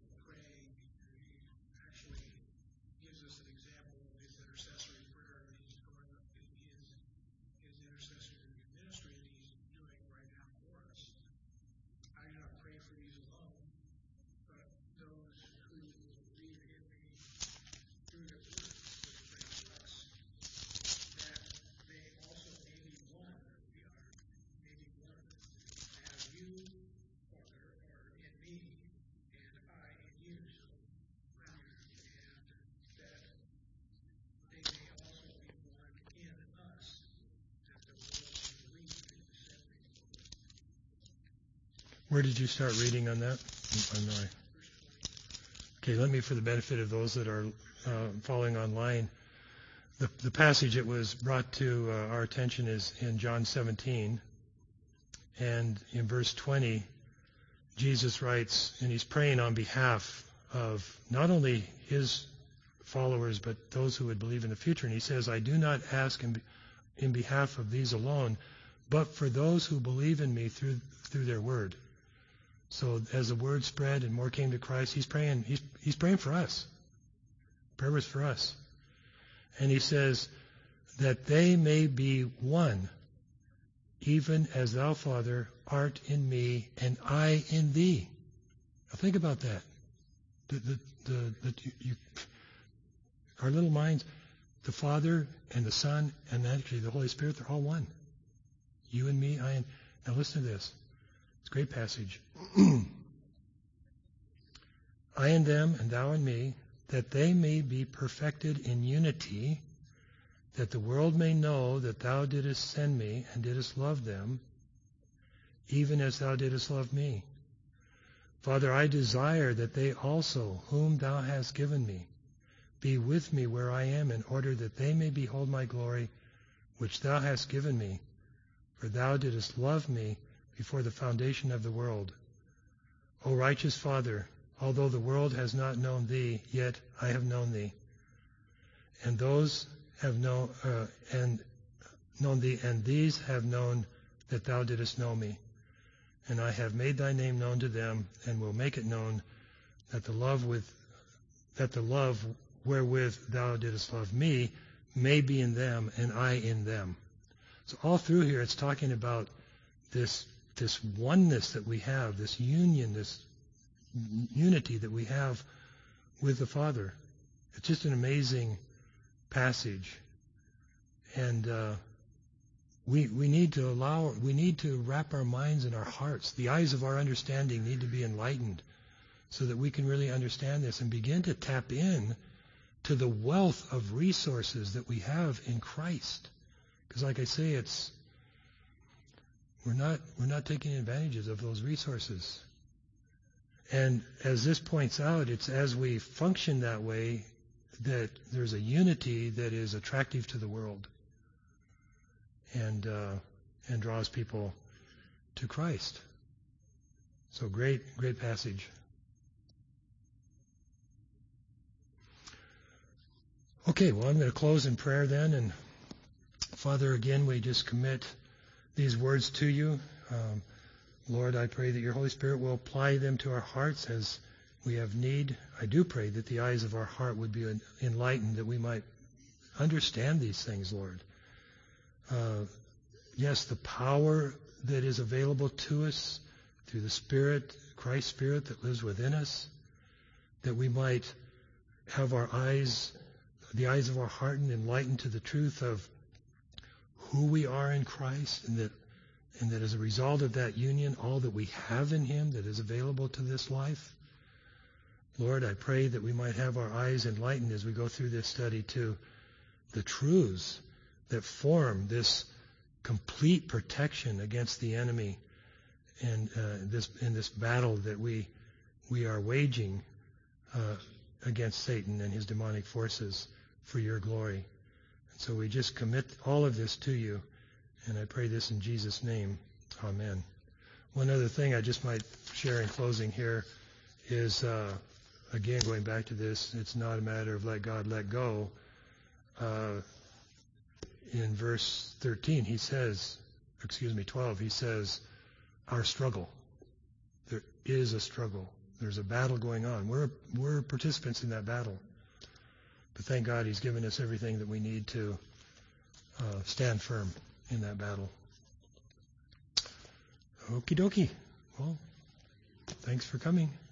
praying, and he actually gives us an example of his intercessory prayer. And he's Where did you start reading on that? I'm sorry. Okay, let me, for the benefit of those that are uh, following online, the, the passage that was brought to uh, our attention is in John seventeen. And in verse twenty, Jesus writes, and he's praying on behalf of not only his followers, but those who would believe in the future. And he says, I do not ask in, in behalf of these alone, but for those who believe in me through through their word. So as the word spread and more came to Christ, he's praying, he's, he's praying for us. Prayer was for us. And he says, that they may be one, even as thou, Father, art in me, and I in thee. Now think about that. The, the, the, the, you, you, our little minds, the Father and the Son and actually the Holy Spirit, they're all one. You and me, I and... Now listen to this. It's a great passage. I and them, and thou and me, that they may be perfected in unity, that the world may know that thou didst send me and didst love them, even as thou didst love me. Father, I desire that they also, whom thou hast given me, be with me where I am, in order that they may behold my glory, which thou hast given me. For thou didst love me before the foundation of the world. O righteous Father, although the world has not known thee, yet I have known thee. And those have known, uh, and known thee, and these have known that thou didst know me. And I have made thy name known to them, and will make it known that the love with that the love wherewith thou didst love me may be in them, and I in them. So all through here, it's talking about this this oneness that we have, this union, this unity that we have with the Father. It's just an amazing passage, and uh, we we need to allow, we need to wrap our minds and our hearts. The eyes of our understanding need to be enlightened, so that we can really understand this and begin to tap in to the wealth of resources that we have in Christ. Because, like I say, it's we're not we're not taking advantages of those resources. And as this points out, it's as we function that way that there's a unity that is attractive to the world and uh, and draws people to Christ. So great, great passage. Okay, well, I'm going to close in prayer then. And Father, again, we just commit these words to you. Um, Lord, I pray that your Holy Spirit will apply them to our hearts as we have need. I do pray that the eyes of our heart would be enlightened, that we might understand these things, Lord. Uh, yes, the power that is available to us through the Spirit, Christ's Spirit that lives within us, that we might have our eyes, the eyes of our heart enlightened to the truth of who we are in Christ, and that and that as a result of that union, all that we have in him that is available to this life. Lord, I pray that we might have our eyes enlightened as we go through this study to the truths that form this complete protection against the enemy and uh, this in this battle that we we are waging uh, against Satan and his demonic forces for your glory. And so we just commit all of this to you, and I pray this in Jesus' name. Amen. One other thing I just might share in closing here is, uh, again, going back to this, it's not a matter of let God let go. Uh, in verse thirteen, he says, excuse me, twelve, he says, our struggle. There is a struggle. There's a battle going on. We're we're participants in that battle. But thank God he's given us everything that we need to uh, stand firm in that battle. Okie dokie. Well, thanks for coming.